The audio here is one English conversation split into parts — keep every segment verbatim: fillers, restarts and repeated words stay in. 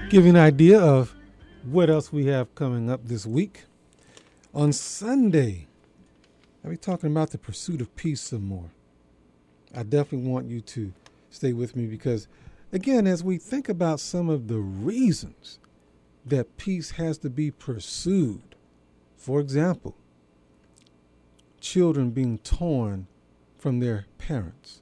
Give you an idea of what else we have coming up this week. On Sunday, I'll be talking about the pursuit of peace some more. I definitely want you to stay with me because, again, as we think about some of the reasons that peace has to be pursued, for example, children being torn from their parents,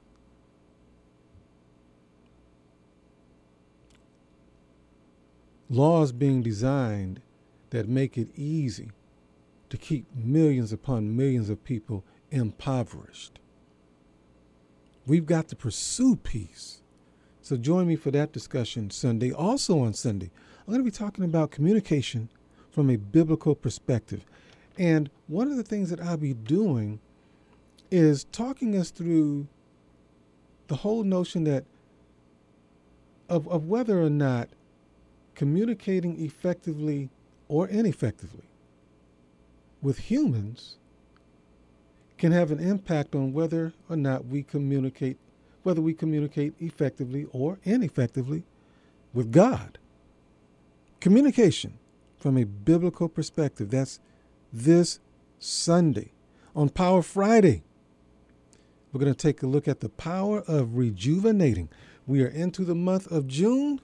laws being designed that make it easy to keep millions upon millions of people impoverished. We've got to pursue peace. So join me for that discussion Sunday. Also on Sunday, I'm going to be talking about communication from a biblical perspective. And one of the things that I'll be doing is talking us through the whole notion that of, of whether or not communicating effectively or ineffectively with humans can have an impact on whether or not we communicate, whether we communicate effectively or ineffectively with God. Communication from a biblical perspective. That's this Sunday. On Power Friday, we're going to take a look at the power of rejuvenating. We are into the month of June,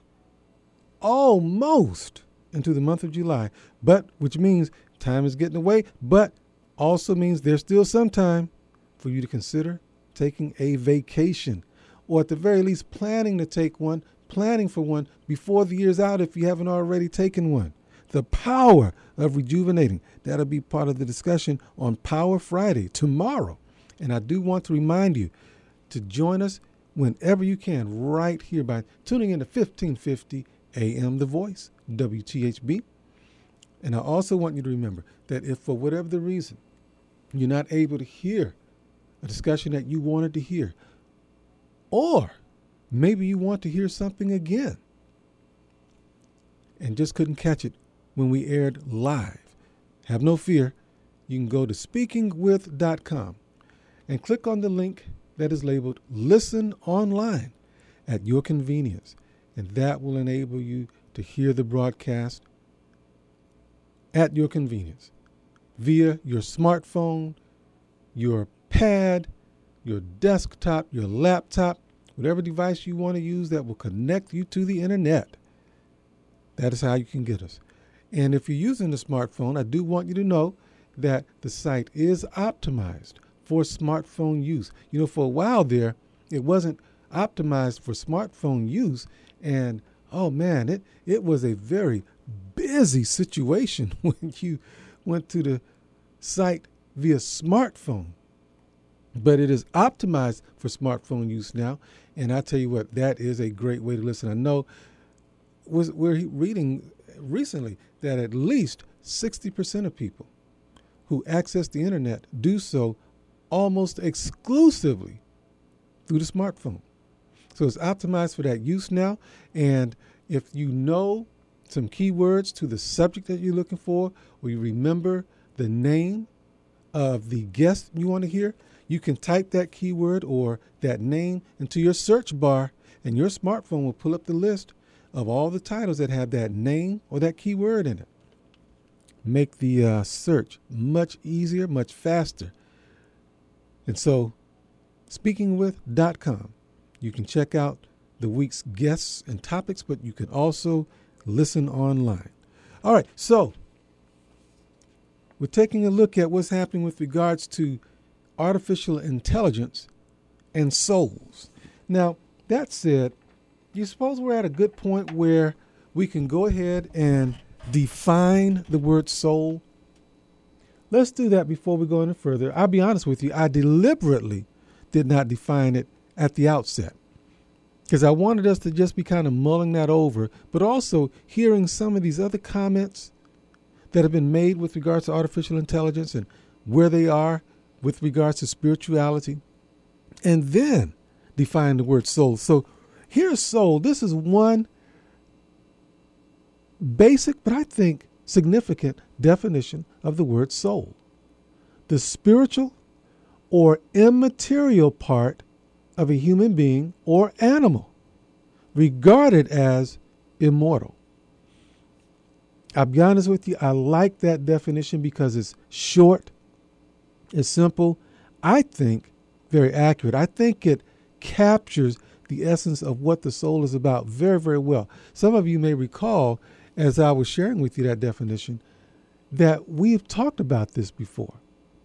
almost into the month of July, but which means time is getting away, but also means there's still some time for you to consider taking a vacation, or at the very least planning to take one, planning for one before the year's out if you haven't already taken one. The power of rejuvenating. That'll be part of the discussion on Power Friday tomorrow. And I do want to remind you to join us whenever you can right here by tuning in to fifteen fifty A M The Voice, W T H B. And I also want you to remember that if for whatever the reason you're not able to hear a discussion that you wanted to hear, or maybe you want to hear something again and just couldn't catch it when we aired live, have no fear. You can go to speaking with dot com and click on the link that is labeled Listen Online at your convenience. And that will enable you to hear the broadcast at your convenience via your smartphone, your pad, your desktop, your laptop, whatever device you want to use that will connect you to the internet. That is how you can get us. And if you're using the smartphone, I do want you to know that the site is optimized for smartphone use. You know, for a while there, it wasn't optimized for smartphone use. And, oh, man, it, it was a very busy situation when you went to the site via smartphone. But it is optimized for smartphone use now. And I tell you what, that is a great way to listen. I know was we're reading recently that at least sixty percent of people who access the internet do so almost exclusively through the smartphone. So it's optimized for that use now. And if you know some keywords to the subject that you're looking for, or you remember the name of the guest you want to hear, you can type that keyword or that name into your search bar, and your smartphone will pull up the list of all the titles that have that name or that keyword in it. Make the uh, search much easier, much faster. And so, speaking with dot com, you can check out the week's guests and topics, but you can also listen online. All right, so we're taking a look at what's happening with regards to artificial intelligence and souls. Now, that said, you suppose we're at a good point where we can go ahead and define the word soul? Let's do that before we go any further. I'll be honest with you, I deliberately did not define it at the outset because I wanted us to just be kind of mulling that over, but also hearing some of these other comments that have been made with regards to artificial intelligence and where they are with regards to spirituality, and then define the word soul. So here's soul. This is one basic, but I think significant definition of the word soul. The spiritual or immaterial part of a human being or animal regarded as immortal. I'll be honest with you, I like that definition because it's short, it's simple, I think very accurate. I think it captures the essence of what the soul is about very, very well. Some of you may recall, as I was sharing with you that definition, that we've talked about this before.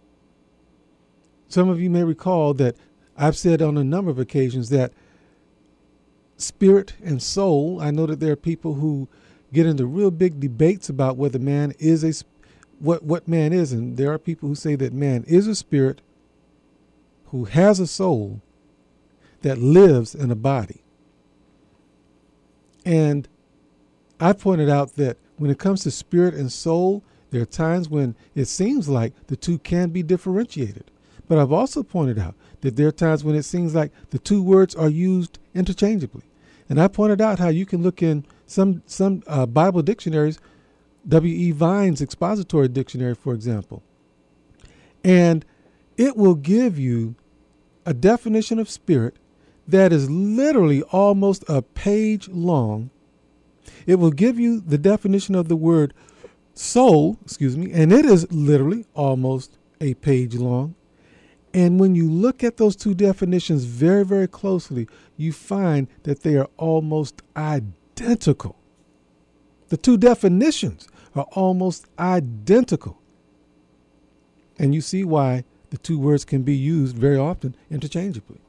Some of you may recall that I've said on a number of occasions that spirit and soul, I know that there are people who get into real big debates about whether man is a, what, what man is. And there are people who say that man is a spirit who has a soul that lives in a body. And I pointed out that when it comes to spirit and soul, there are times when it seems like the two can be differentiated. But I've also pointed out that there are times when it seems like the two words are used interchangeably. And I pointed out how you can look in some some uh, Bible dictionaries, W E Vine's Expository Dictionary, for example, and it will give you a definition of spirit that is literally almost a page long. It will give you the definition of the word soul, excuse me, and it is literally almost a page long. And when you look at those two definitions very, very closely, you find that they are almost identical. The two definitions are almost identical. And you see why the two words can be used very often interchangeably.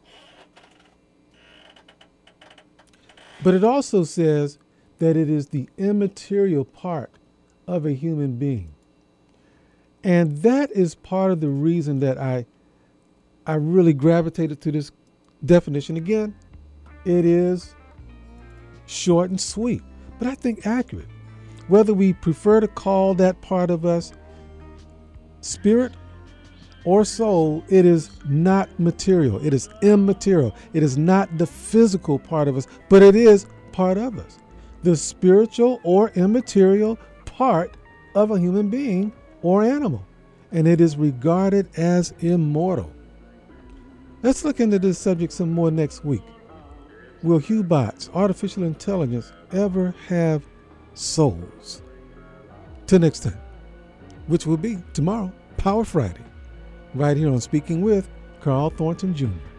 But it also says that it is the immaterial part of a human being. And that is part of the reason that I I really gravitated to this definition. Again, it is short and sweet, but I think accurate. Whether we prefer to call that part of us spirit or soul, it is not material. It is immaterial. It is not the physical part of us, but it is part of us. The spiritual or immaterial part of a human being or animal. And it is regarded as immortal. Let's look into this subject some more next week. Will Hubots, artificial intelligence, ever have souls? Till next time, which will be tomorrow, Power Friday, right here on Speaking with Carl Thornton Junior